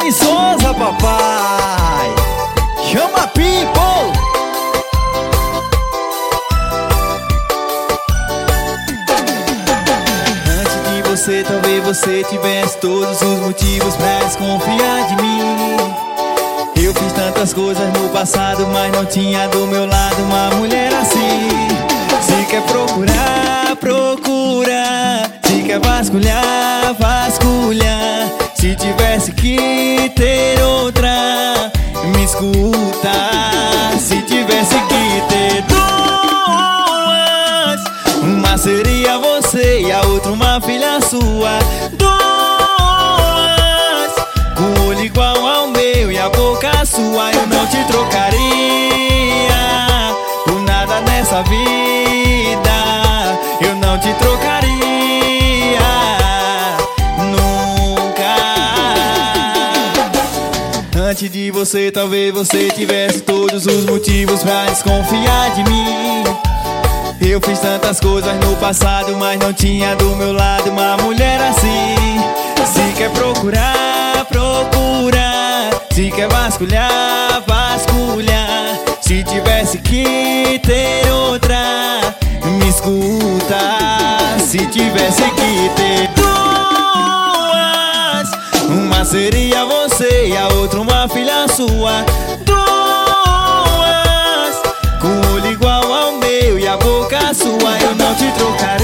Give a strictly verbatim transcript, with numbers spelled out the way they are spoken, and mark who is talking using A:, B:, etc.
A: Dani Souza, papai. Chama people. Antes de você, talvez você tivesse todos os motivos pra desconfiar de mim. Eu fiz tantas coisas no passado, mas não tinha do meu lado uma mulher assim. Se quer procurar, procura. Se quer vasculhar, vasculhar. Se tivesse que ter outra, me escuta. Se tivesse que ter duas, uma seria você e a outra uma filha sua. Duas, com o olho igual ao meu e a boca sua. Eu não te trocaria por nada nessa vida. Eu não te trocaria nunca. Antes de você, talvez você tivesse todos os motivos pra desconfiar de mim. Eu fiz tantas coisas no passado, mas não tinha do meu lado uma mulher assim. Se quer procurar, procura. Se quer vasculhar, vasculhar. Se tivesse que ter outra, me escuta. Se tivesse que ter duas, uma seria você e a outra uma filha sua. Duas, com o olho igual ao meu e a boca sua. Eu não te trocaria